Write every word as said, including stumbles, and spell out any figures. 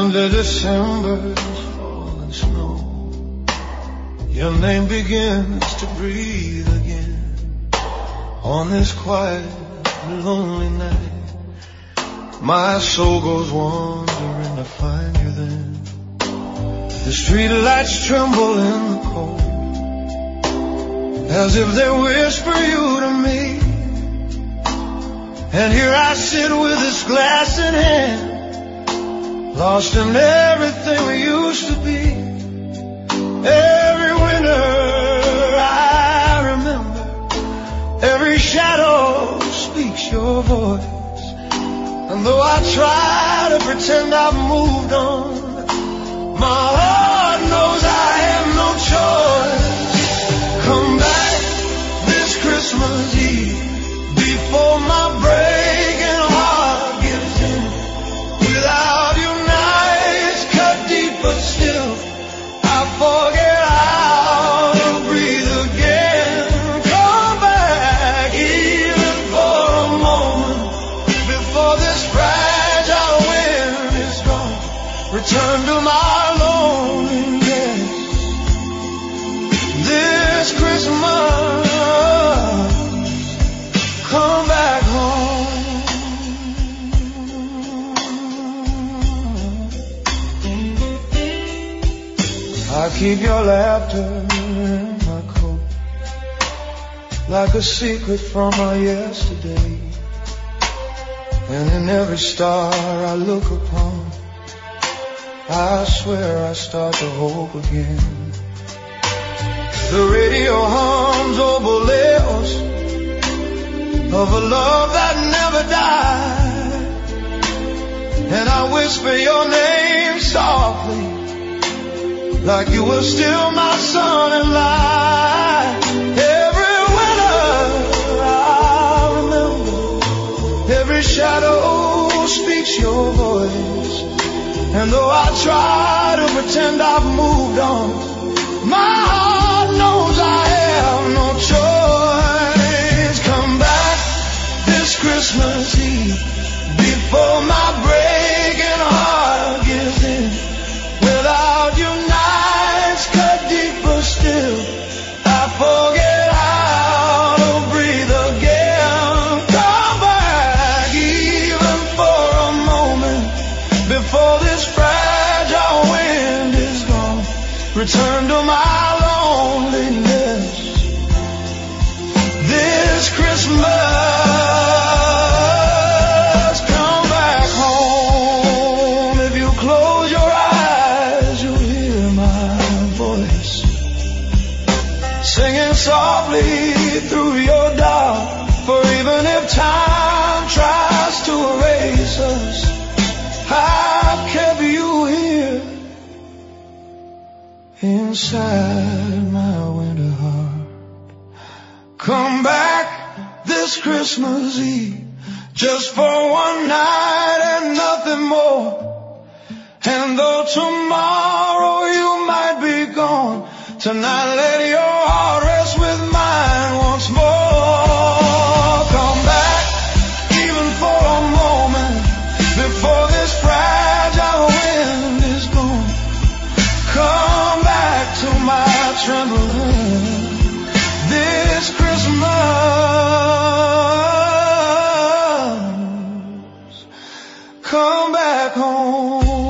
Into December's falling snow, your name begins to breathe again on this quiet, lonely night. My soul goes wandering to find you then. The street lights tremble in the cold, as if they whisper you to me. And here I sit with this glass in hand, lost in everything we used to be. Every winter I remember, every shadow speaks your voice. And though I try to pretend I've moved on, my heart knows I have no choice. Come back this Christmas Eve, before my breaking heart gives in. Without you nights cut deep, but still I forget how to breathe again. Come back even for a moment, before this fragile wind is gone. Return to my loneliness this Christmas. Come back home. I keep your laughter in my coat, like a secret from our yesterday. And in every star I look upon, I swear I start to hope again. The radio hums oh boleros of a love that never died, and I whisper your name softly, like you were still my sun and light. Every winter I remember, every shadow speaks your voice. And though I try to pretend I've moved on, my heart knows I have no choice. Come back this Christmas Eve, before my breaking heart gives in. Without you nights cut deeper still, I forget how to breathe again. Come back even for a moment, before this fragile wind is gone. Return to my loneliness this Christmas. Come back home. If you close your eyes, you'll hear my voice singing softly through your dark. For even if time tries to erase us, I've kept you here inside my winter heart. Come back this Christmas Eve, just for one night and nothing more. And though tomorrow you might be gone, tonight let your heart rest with mine once more. Come back even for a moment, before this fragile wind is gone. Come back to my trembling this Christmas. Come back home.